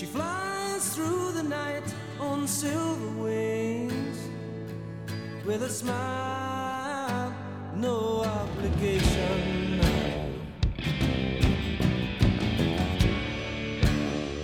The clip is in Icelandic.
She flies through the night on silver wings with a smile